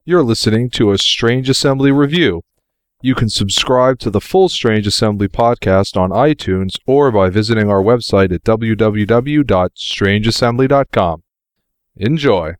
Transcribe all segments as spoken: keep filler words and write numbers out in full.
You're listening to a Strange Assembly review. You can subscribe to the full Strange Assembly podcast on iTunes or by visiting our website at w w w dot strange assembly dot com. Enjoy.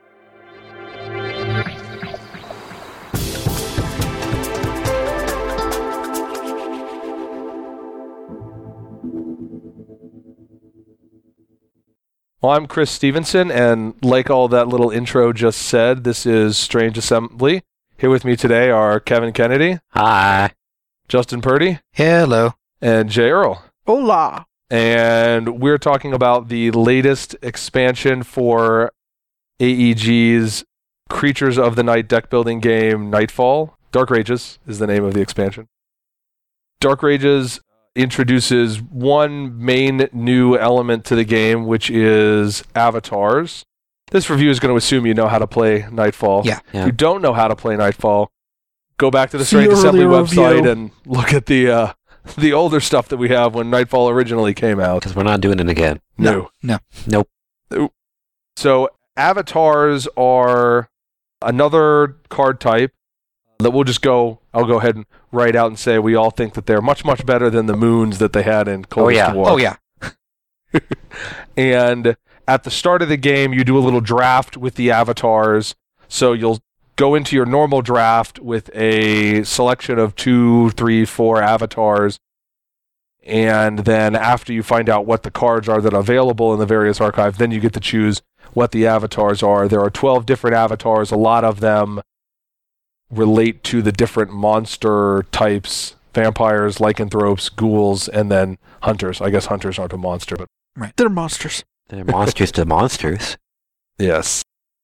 Well, I'm Chris Stevenson, and like all that little intro just said, this is Strange Assembly. Here with me today are Kevin Kennedy. Hi. Justin Purdy. Hello. And Jay Earl. Hola. And we're talking about the latest expansion for A E G's Creatures of the Night deck building game, Nightfall. Dark Rages is the name of the expansion. Dark Rages introduces one main new element to the game, which is avatars. This review is going to assume you know how to play Nightfall. Yeah. yeah. If you don't know how to play Nightfall, go back to the See Strange Assembly earlier website review. and look at the uh, the older stuff that we have when Nightfall originally came out. Because we're not doing it again. No. No. Nope. Nope. So avatars are another card type that we'll just go, I'll go ahead and write out and say we all think that they're much, much better than the moons that they had in Coldest yeah. War. Oh, yeah. And at the start of the game, you do a little draft with the avatars. So you'll go into your normal draft with a selection of two, three, four avatars. And then after you find out what the cards are that are available in the various archives, then you get to choose what the avatars are. There are twelve different avatars. A lot of them relate to the different monster types: vampires, lycanthropes, ghouls, and then hunters. I guess hunters aren't a monster, but Right. They're monsters. They're monsters to monsters. yes.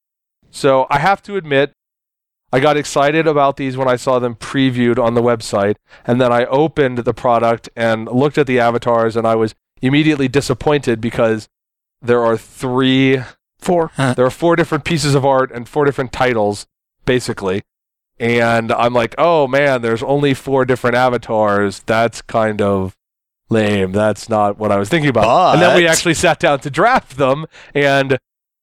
So I have to admit, I got excited about these when I saw them previewed on the website, and then I opened the product and looked at the avatars, and I was immediately disappointed because there are three, Four. there are four different pieces of art and four different titles, basically. And I'm like, oh man, there's only four different avatars. That's kind of lame. That's not what I was thinking about. But- And then we actually sat down to draft them, and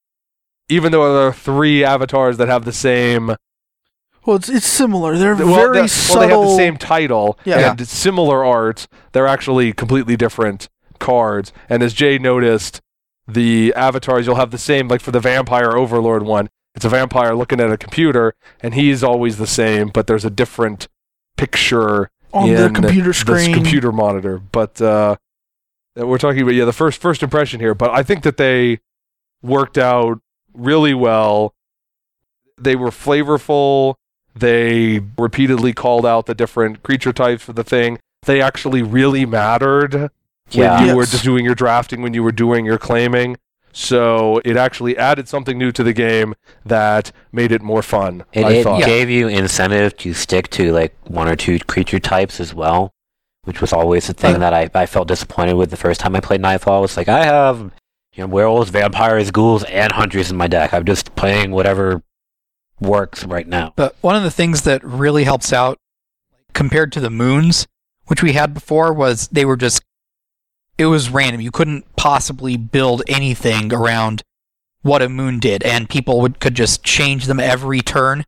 even though there are three avatars that have the same, Well, it's it's similar. They're well, very they're- subtle. well, they have the same title Yeah. and similar art. They're actually completely different cards. And as Jay noticed, the avatars, you'll have the same, like for the Vampire Overlord one, it's a vampire looking at a computer, and he's always the same, but there's a different picture on in the computer this screen. computer monitor. But uh, we're talking about, yeah, the first first impression here. But I think that they worked out really well. They were flavorful. They repeatedly called out the different creature types for the thing. They actually really mattered Yeah. when you were Yes. just doing your drafting, when you were doing your claiming. So it actually added something new to the game that made it more fun, It, I it thought. gave you incentive to stick to like one or two creature types as well, which was always the thing Uh, that I, I felt disappointed with the first time I played Nightfall. It's like, I have you know, werewolves, vampires, ghouls, and hunters in my deck. I'm just playing whatever works right now. But one of the things that really helps out compared to the moons, which we had before, was they were just, it was random. You couldn't possibly build anything around what a moon did, and people would could just change them every turn.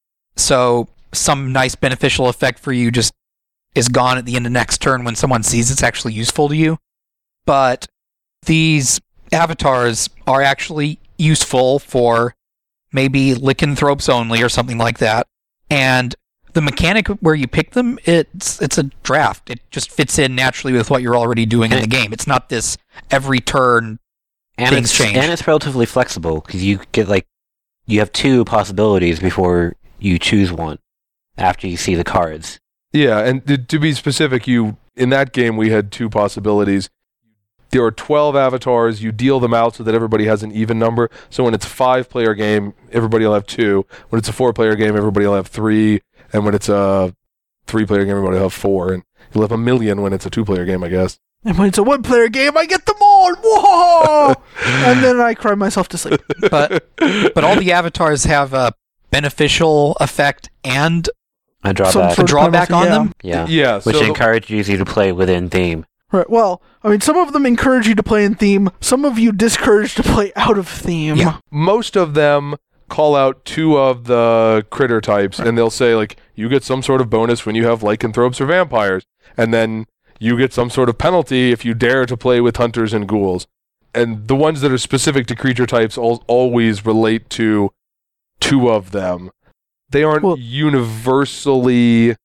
So some nice beneficial effect for you just is gone at the end of next turn when someone sees it's actually useful to you. But these avatars are actually useful for maybe lycanthropes only or something like that. And the mechanic where you pick them, it's it's a draft. It just fits in naturally with what you're already doing in the game. It's not this every turn And things it's, change. and it's relatively flexible because you get like you have two possibilities before you choose one after you see the cards. Yeah, and to, to be specific, you in that game we had two possibilities. There are twelve avatars. You deal them out so that everybody has an even number. So when it's a five-player game, everybody will have two. When it's a four-player game, everybody will have three. And when it's a three-player game, everybody will have four. And you'll have a million when it's a two-player game, I guess. And when it's a one-player game, I get them all. Whoa! And then I cry myself to sleep. but but all the avatars have a beneficial effect and A Some drawback, a sort of drawback penalty, on yeah. them. yeah, Yeah, which so the- encourages you to play within theme. Right. Well, I mean, some of them encourage you to play in theme. Some of you discourage to play out of theme. Yeah. most of them call out two of the critter types, and they'll say, like, you get some sort of bonus when you have lycanthropes or vampires, and then you get some sort of penalty if you dare to play with hunters and ghouls. And the ones that are specific to creature types al- always relate to two of them. They aren't Well- universally,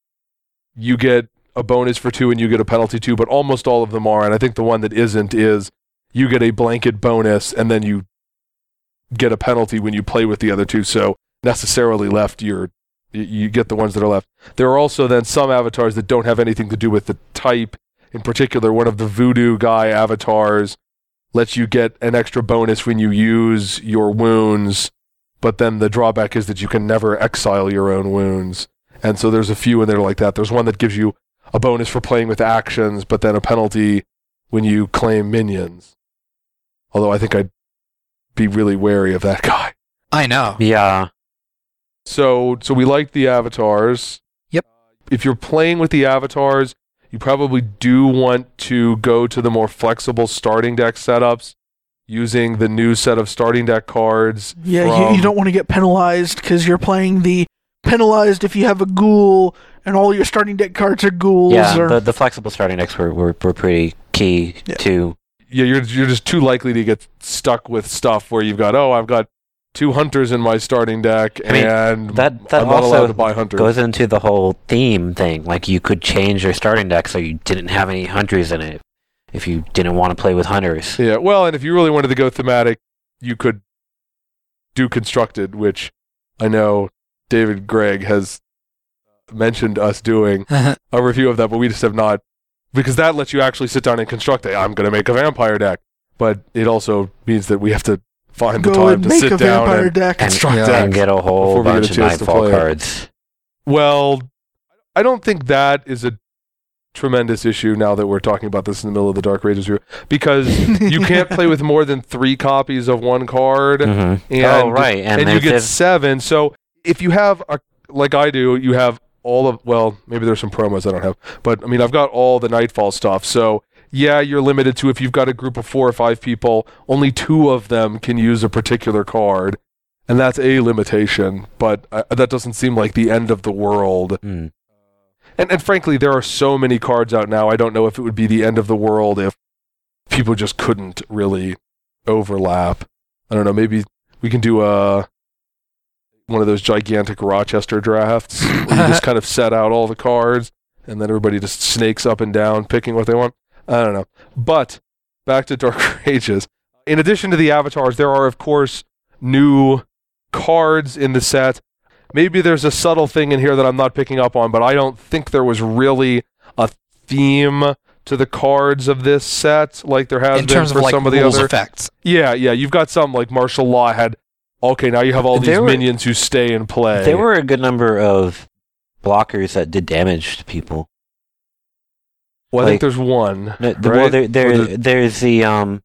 you get a bonus for two and you get a penalty two, but almost all of them are. And I think the one that isn't is you get a blanket bonus and then you get a penalty when you play with the other two. So necessarily left, you're, you get the ones that are left. There are also then some avatars that don't have anything to do with the type. In particular, one of the voodoo guy avatars lets you get an extra bonus when you use your wounds, but then the drawback is that you can never exile your own wounds. And so there's a few in there like that. There's one that gives you a bonus for playing with actions, but then a penalty when you claim minions. Although I think I'd be really wary of that guy. I know. Yeah. So so we like the avatars. Yep. If you're playing with the avatars, you probably do want to go to the more flexible starting deck setups using the new set of starting deck cards. Yeah, you, from- you don't want to get penalized because you're playing the penalized if you have a ghoul and all your starting deck cards are ghouls. Yeah, or, the, the flexible starting decks were, were, were pretty key Yeah. to... Yeah, you're you're just too likely to get stuck with stuff where you've got, oh, I've got two hunters in my starting deck, I mean, and that- that I'm not also allowed to buy hunters. goes into the whole theme thing. Like, you could change your starting deck so you didn't have any hunters in it if you didn't want to play with hunters. Yeah, well, and if you really wanted to go thematic, you could do constructed, which I know David Gregg has mentioned us doing a review of that, but we just have not, because that lets you actually sit down and construct a, I'm going to make a vampire deck, but it also means that we have to find the go time and to make sit a down vampire and deck. And, construct Yeah. decks. and get a whole before we get a bunch of chance to Nightfall play it. cards. Well, I don't think that is a tremendous issue now that we're talking about this in the middle of the Dark Rages review, because you can't play with more than three copies of one card, Mhm. and, oh, right. And, and, you there's get this- seven. So if you have, a, like I do, you have all of, well, maybe there's some promos I don't have, but I mean, I've got all the Nightfall stuff. So yeah, you're limited to, if you've got a group of four or five people, only two of them can use a particular card. And that's a limitation, but uh, that doesn't seem like the end of the world. Mm. And, and frankly, there are so many cards out now, I don't know if it would be the end of the world if people just couldn't really overlap. I don't know, maybe we can do a, one of those gigantic Rochester drafts where you just kind of set out all the cards, and then everybody just snakes up and down, picking what they want. I don't know. But back to Dark Rages. In addition to the avatars, there are, of course, new cards in the set. Maybe there's a subtle thing in here that I'm not picking up on, but I don't think there was really a theme to the cards of this set like there has In been terms for of like some of the rules other. effects. Yeah, yeah. You've got some like martial law had. Okay, now you have all these There were- minions who stay and play. There were a good number of blockers that did damage to people. Well, I like- think there's one. No, the, right? Well, there, there, Or the- there's the um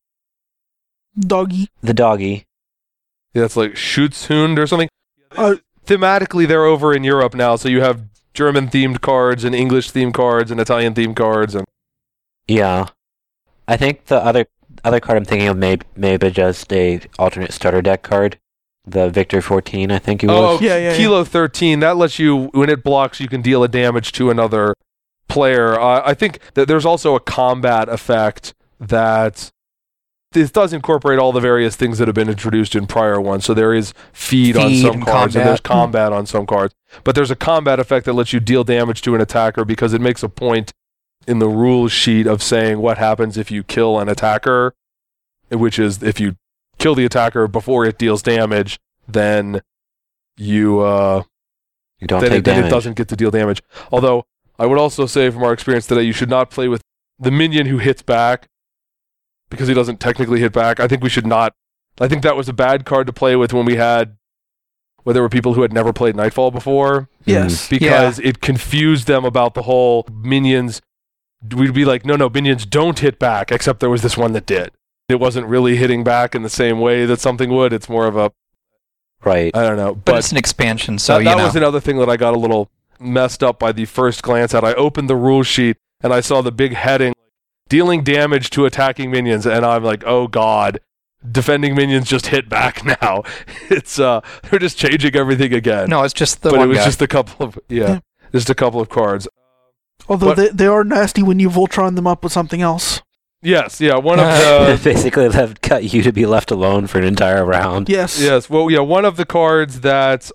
Doggy. the doggy. Yeah, that's like Schutzhund or something. Uh, Thematically, they're over in Europe now, so you have German-themed cards and English-themed cards and Italian-themed cards. And Yeah, I think the other other card I'm thinking of may maybe just a alternate starter deck card, the Victor fourteen. I think it oh, was. Yeah, yeah, yeah. Kilo thirteen, that lets you, when it blocks, you can deal a damage to another player. Uh, I think that there's also a combat effect that this does incorporate all the various things that have been introduced in prior ones. So there is feed, on Feed some and cards, and combat. there's combat on some cards. But there's a combat effect that lets you deal damage to an attacker because it makes a point in the rules sheet of saying what happens if you kill an attacker, which is if you kill the attacker before it deals damage, then you uh, You don't then, take it, then damage. it doesn't get to deal damage. Although I would also say from our experience today, you should not play with the minion who hits back because he doesn't technically hit back. I think we should not. I think that was a bad card to play with when we had, where there were people who had never played Nightfall before, Yes. because it confused them about the whole minions. We'd be like, no, no, minions don't hit back, except there was this one that did. It wasn't really hitting back in the same way that something would. It's more of a, Right. I don't know. But, But it's an expansion, so that, you that know. was another thing that I got a little messed up by the first glance at. I opened the rule sheet and I saw the big heading, dealing damage to attacking minions, and I'm like, oh god, defending minions just hit back now. It's uh, they're just changing everything again. No, it's just the but one it was guy. just a couple of yeah, Yeah. just a couple of cards. Although But- they, they are nasty when you Voltron them up with something else. Yes, yeah, one of the Basically, they've got you to be left alone for an entire round. Yes. yes, well, yeah, one of the cards that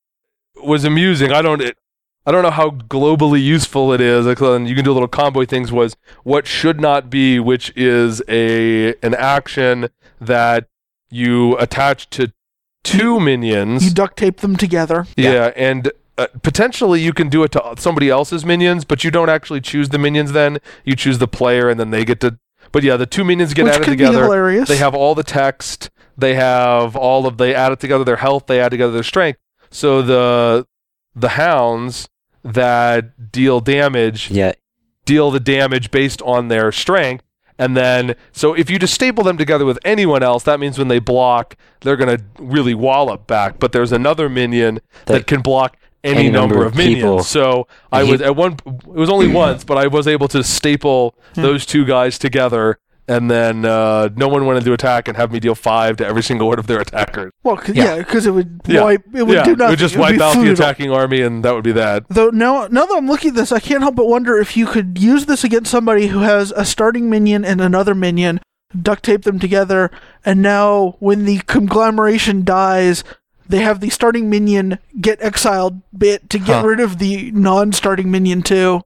was amusing. I don't. It, I don't know how globally useful it is. Like, and you can do little combo things. Was what should not be, which is a an action that you attach to two minions. You duct tape them together. yeah, and uh, potentially you can do it to somebody else's minions, but you don't actually choose the minions. Then you choose the player, and then they get to. But yeah, the two minions get which added could be together. hilarious. They have all the text. They have all of. They add it together their health. They add together their strength. So the the hounds that deal damage Yeah, deal the damage based on their strength. And then, so if you just staple them together with anyone else, that means when they block, they're going to really wallop back. But there's another minion that, That- can block any, any number, number of of minions. people. So I And he- was at one. It was only once, but I was able to staple those two guys together. And then uh, no one wanted to attack and have me deal five to every single one of their attackers. well, cause, Yeah. yeah, because it would Yeah. wipe. It would yeah, do nothing. it would just It would wipe be out the futile. attacking army, and that would be that. Though now, now that I'm looking at this, I can't help but wonder if you could use this against somebody who has a starting minion and another minion, duct tape them together, and now when the conglomeration dies, they have the starting minion get exiled bit to get Huh. rid of the non-starting minion too.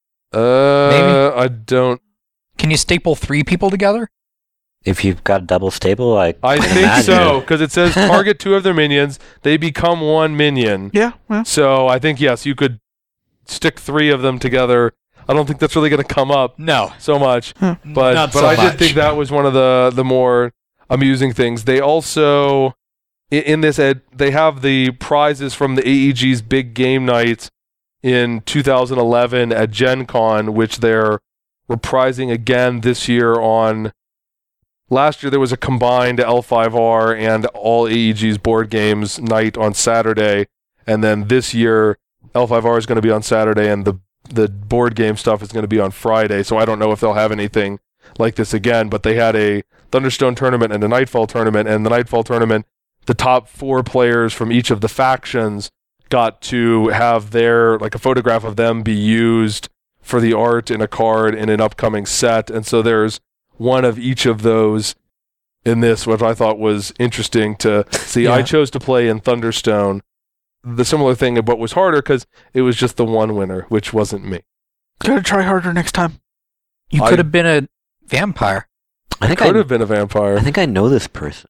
Uh, Maybe. I don't. Can you staple three people together? if you've got a double stable, I, I can think imagine. so because it says target two of their minions. They become one minion. Yeah, yeah. So I think yes, you could stick three of them together. I don't think that's really going to come up No, so much, but Not but so I did much. think that was one of the the more amusing things. They also i- in this ed, they have the prizes from the A E G's big game night in two thousand eleven at Gen Con, which they're reprising again this year on. Last year there was a combined L five R and all A E G's board games night on Saturday, and then this year L five R is going to be on Saturday and the the board game stuff is going to be on Friday. So I don't know if they'll have anything like this again, but they had a Thunderstone tournament and a Nightfall tournament, and the Nightfall tournament, the top four players from each of the factions got to have their, like a photograph of them be used for the art in a card in an upcoming set, and so there's one of each of those in this, which I thought was interesting to see. I Yeah. chose to play in Thunderstone. The similar thing, but was harder because it was just the one winner, which wasn't me. Gotta try harder next time. you I- could have been a vampire. I think Could I, have been a vampire. I think I know this person.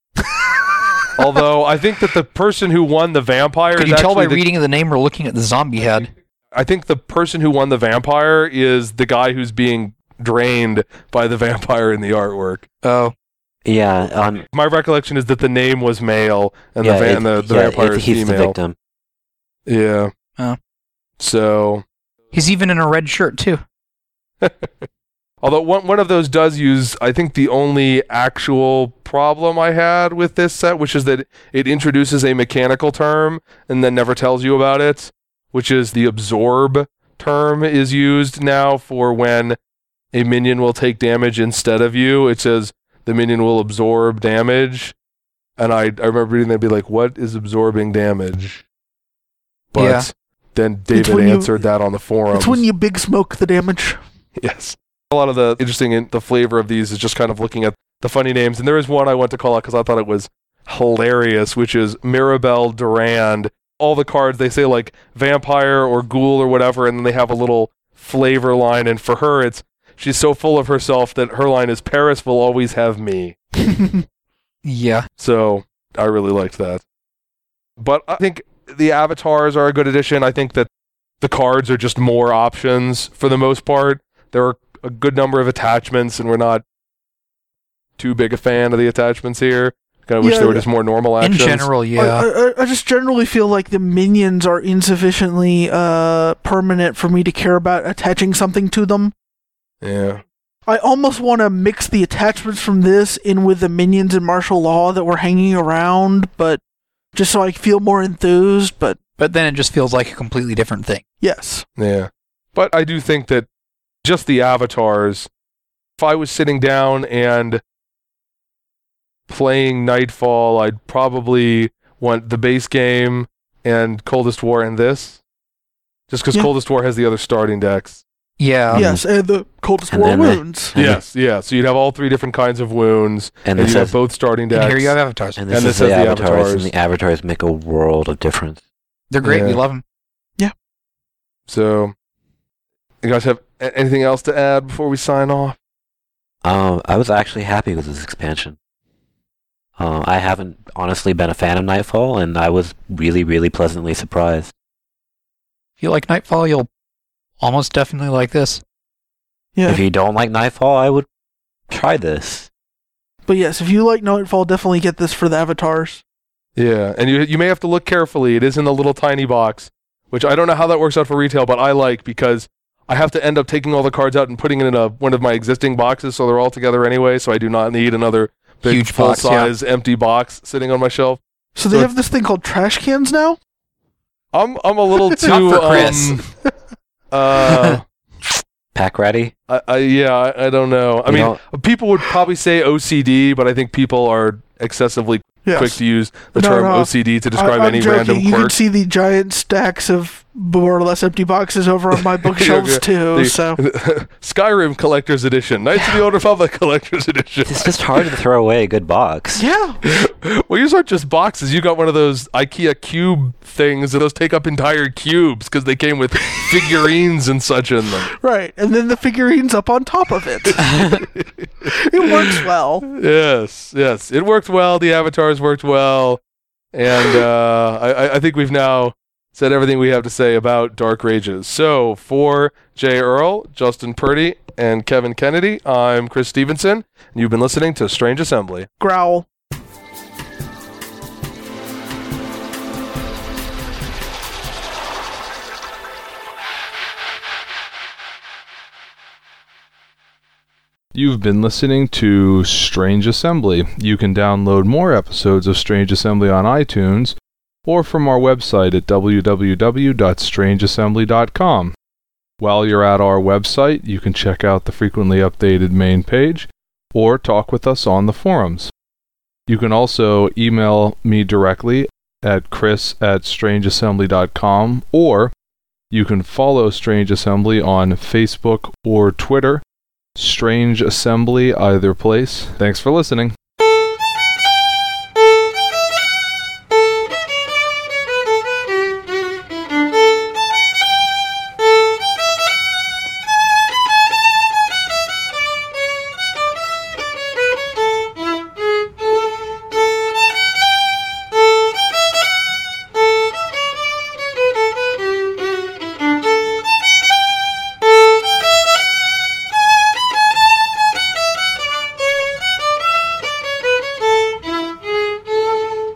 Although I think that the person who won the vampire Could is you tell by actually the- reading the name or looking at the zombie head? I think the person who won the vampire is the guy who's being drained by the vampire in the artwork. Oh, Yeah, um, My recollection is that the name was male and yeah, the, va- it- and the, the yeah, vampire it- is he's the female. victim. Yeah. Oh. So, he's even in a red shirt too. although one one of those does use, I think the only actual problem I had with this set, which is that it introduces a mechanical term and then never tells you about it, which is the absorb term is used now for when a minion will take damage instead of you. It says the minion will absorb damage. And I, I remember reading that and be like, what is absorbing damage? But Yeah. then David when you- answered that on the forums. It's when you big smoke the damage. Yes. A lot of the interesting in the flavor of these is just kind of looking at the funny names. And there is one I want to call out because I thought it was hilarious, which is Mirabelle Durand. All the cards, they say like vampire or ghoul or whatever, and then they have a little flavor line. And for her, it's she's so full of herself that her line is Paris will always have me. Yeah, So I really liked that. But I think the avatars are a good addition. I think that the cards are just more options for the most part. There are a good number of attachments, and we're not too big a fan of the attachments here. Kind of wish Yeah, there were just more normal in actions. general, yeah. I, I, I just generally feel like the minions are insufficiently uh, permanent for me to care about attaching something to them. Yeah. I almost want to mix the attachments from this in with the minions in martial law that were hanging around, but just so I feel more enthused. But But then it just feels like a completely different thing. yes, Yeah. But I do think that just the avatars, if I was sitting down and playing Nightfall, I'd probably want the base game and Coldest War and this. Just because Yeah. Coldest War has the other starting decks. Yeah. yes, and the Coldest and War then they- wounds. And Yes, yeah. So you'd have all three different kinds of wounds, And and this you have says, both starting decks. And here you have avatars. and this and is this the has the avatars, avatars. and the avatars make a world of difference. They're great. Yeah. We love them. So, you guys have a- anything else to add before we sign off? Um, I was actually happy with this expansion. Uh, I haven't honestly been a fan of Nightfall, and I was really, really pleasantly surprised. If you like Nightfall, you'll almost definitely like this. Yeah, If you don't like Nightfall, I would try this. but yes, if you like Nightfall, definitely get this for the avatars. Yeah, and you you may have to look carefully. It is in a little tiny box, which I don't know how that works out for retail, but I like because I have to end up taking all the cards out and putting it in a one of my existing boxes, so they're all together anyway. So I do not need another big Huge full box, yeah. size empty box sitting on my shelf. So they So- have this thing called trash cans now. I'm I'm a little too Not for Chris. um, uh, Pack ready? I, I yeah I, I don't know. I You mean, know- people would probably say O C D, but I think people are excessively Yes. quick to use the No, term no. O C D to describe I, I'm any joking. random You can quirk. see the giant stacks of more or less empty boxes over on my bookshelves Yeah, too. The- So Skyrim Collector's Edition, Knights of the Old Republic Collector's Edition. It's just hard to throw away a good box. yeah, Well, yours aren't just boxes. You got one of those IKEA cube things, and those take up entire cubes because they came with figurines and such in them. right. And then the figurines up on top of it. It works well. Yes, yes, it worked well. The avatars worked well, and uh, I, I- I think we've now said everything we have to say about Dark Rages. So for Jay Earl, Justin Purdy, and Kevin Kennedy, I'm Chris Stevenson, and you've been listening to Strange Assembly. Growl. You've been listening to Strange Assembly. You can download more episodes of Strange Assembly on iTunes or from our website at w w w dot strange assembly dot com. While you're at our website, you can check out the frequently updated main page or talk with us on the forums. You can also email me directly at chris at strange assembly dot com, or you can follow Strange Assembly on Facebook or Twitter. Strange Assembly, either place. Thanks for listening.